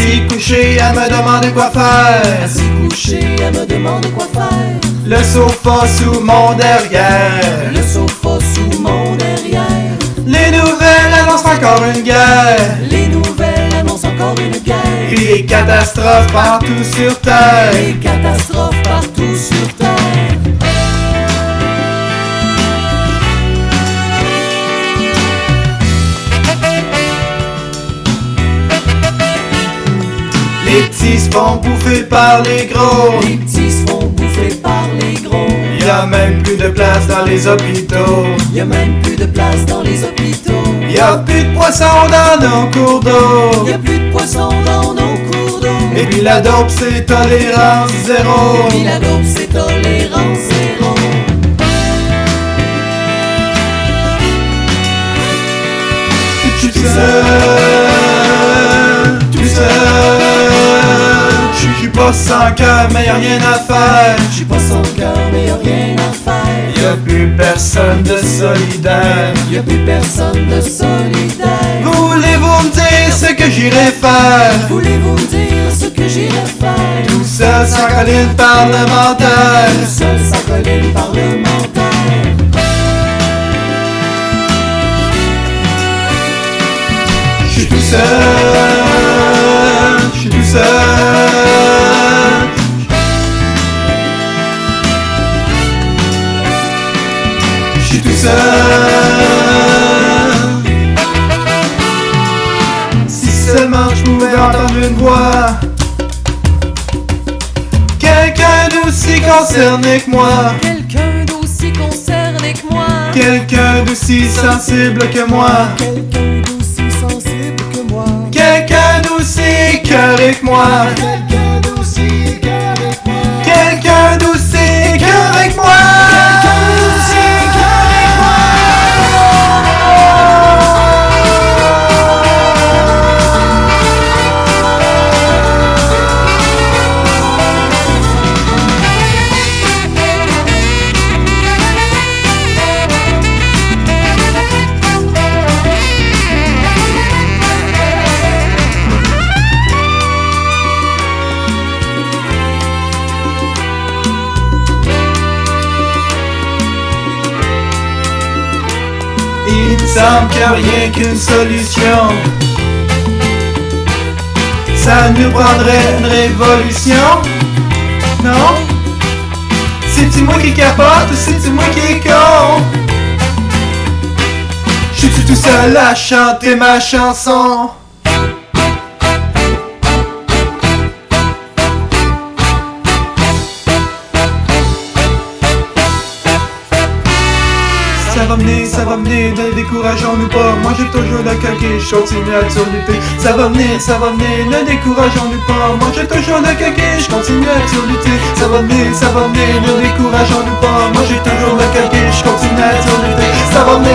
Assis couché à me demander quoi faire. Assis couché à me demander quoi faire. Le sofa sous mon derrière. Le sofa sous mon derrière. Les nouvelles annoncent encore une guerre. Les nouvelles annoncent encore une guerre. Et les catastrophes partout sur terre. Les catastrophes partout sur terre. Les petits se font bouffer par les gros. Les petits se font bouffer par les gros. Y a même plus de place dans les hôpitaux. Y a même plus de place dans les hôpitaux. Y a plus de poissons dans nos cours d'eau. Y a plus de poissons dans nos cours d'eau. Et puis la dope c'est tolérance zéro. Et puis la dope c'est tolérance zéro. Je suis tout seul, tout seul. Je suis pas sans cœur mais y'a rien à faire. Je suis pas sans cœur mais y'a rien à faire. Y'a plus personne de solidaire. Y a plus personne de solidaire. Voulez-vous me dire ce que j'irai faire? Voulez-vous me dire ce que j'irai faire? Tout seul sans colline parlementaire. Tout seul sans colline parlementaire. Je suis tout seul, je suis tout seul. Je suis tout seul. Si seulement je pouvais entendre une voix, quelqu'un d'aussi concerné que moi, Quelqu'un d'aussi concerné que moi. quelqu'un d'aussi sensible que moi, Quelqu'un d'aussi sensible que moi. quelqu'un d'aussi écœuré que moi, Quelqu'un d'aussi cœur que moi. quelqu'un d'aussi écœuré que moi. Il me semble qu'il n'y a rien qu'une solution. Ça nous prendrait une révolution. Non? C'est-tu moi qui capote ou c'est-tu moi qui est con? Je suis tout seul à chanter ma chanson. Ça va venir, ne décourageons-nous pas. Moi j'ai toujours le cœur qui je continue à lutter. Ça va venir, ne décourageons-nous pas. Moi j'ai toujours le cœur qui je continue à lutter. Ça va venir, ne décourageons-nous pas. Moi j'ai toujours le cœur qui je continue à lutter. Ça va venir.